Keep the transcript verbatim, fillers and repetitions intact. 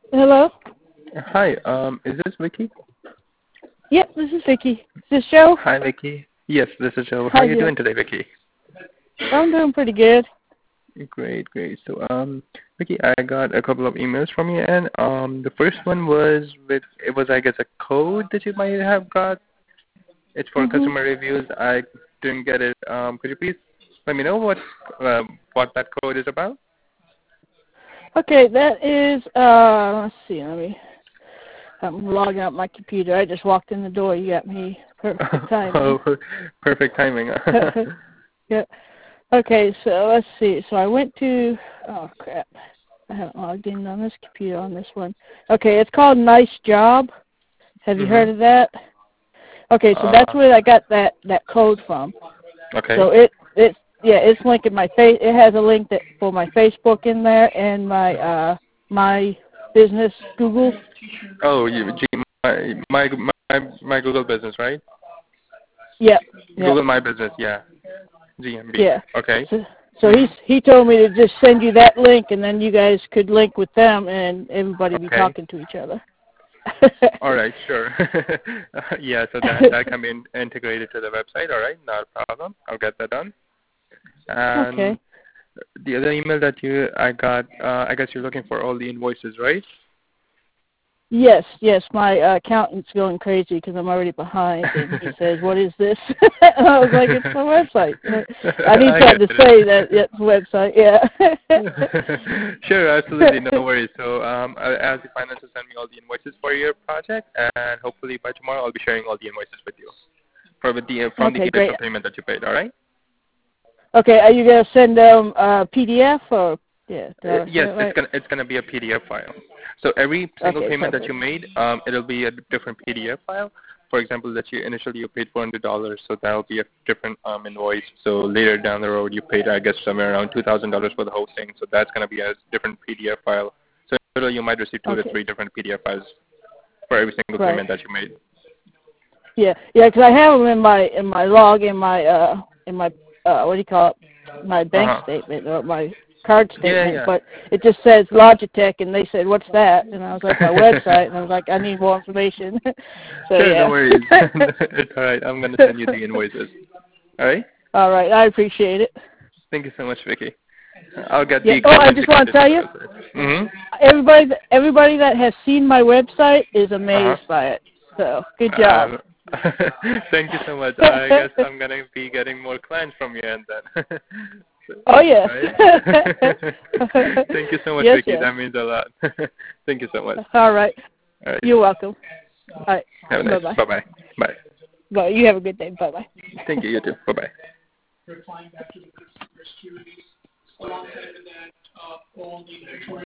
Hello? Hi, um, is this Vicky? Yep, this is Vicky. Is this Joe? Hi, Vicky. Yes, this is Joe. How Hi, are you Joe. doing today, Vicky? I'm doing pretty good. Great, great. So, um, Vicky, I got a couple of emails from you, and um, the first one was with it was, I guess, a code that you might have got. It's for hmm customer reviews. I didn't get it. Um, could you please let me know what um, what that code is about? Okay, that is, uh, let's see, let me, I'm logging up my computer. I just walked in the door. You got me perfect timing. Oh, perfect timing. Yeah. Okay, so let's see. So I went to, oh crap. I haven't logged in on this computer on this one. Okay, it's called Nice Job. Have you mhm. heard of that? Okay, so that's Uh, where I got that, that code from. okay. So it it's yeah, it's linking my face. It has a link that for my Facebook in there and my uh my business Google. Oh, you, G, my, my my my Google business, right? Yep, yep, Google My Business, yeah. G M B. yeah. Okay. So, so he's Mhm. he told me to just send you that link, and then you guys could link with them, and everybody be Okay. talking to each other. All right, sure. Yeah, so that that can be in, integrated to the website. All right, not a problem. I'll get that done. And Okay. the other email that you I got, uh, I guess you're looking for all the invoices, right? Yes, yes. My uh, accountant's going crazy because I'm already behind, and he says, "What is this?" And I was like, "It's my website." And he I tried get to it. say that it's a website. Yeah. Sure, absolutely, no worries. So, um, I- as the finance will send me all the invoices for your project, and hopefully by tomorrow I'll be sharing all the invoices with you for the from the Okay, great. initial payment that you paid. All right? Okay, are you gonna send them a P D F or yeah? Did Uh, I say yes, that it's right? gonna it's gonna be a P D F file. So every single Okay, payment that you perfect. made, um, it'll be a different P D F file. For example, that you initially you paid four hundred dollars, so that'll be a different um, invoice. So later down the road, you paid I guess somewhere around two thousand dollars for the whole thing. So that's gonna be a different P D F file. So in total, you might receive two to Okay, three different P D F files for every single right. payment that you made. Yeah, yeah, 'cause I have them in my in my log in my uh in my uh what do you call it? My Uh bank huh. statement or my card Yeah, statement, yeah. but it just says Logitech, and they said, "What's that?" And I was like, "My website," and I was like, "I need more information." So Sure, no yeah. worries. It's all right. I'm gonna send you the invoices. All right. All right, I appreciate it. Thank you so much, Vicky. I'll get Yeah. the Oh, code I just want to integrated to tell the you, website. Mm-hmm. everybody that, everybody that has seen my website is Uh-huh. amazed by it. So good job. Um, thank you so much. I guess I'm going to be getting more clients from you and then. Oh yes. Right? Thank you so much, Yes, Vicky. yes. That means a lot. Thank you so much. All right. All right. You're welcome. All right. Have a Bye nice. bye. Bye-bye. Bye. Bye. You have a good day. Bye bye. Thank you. You too. Bye-bye.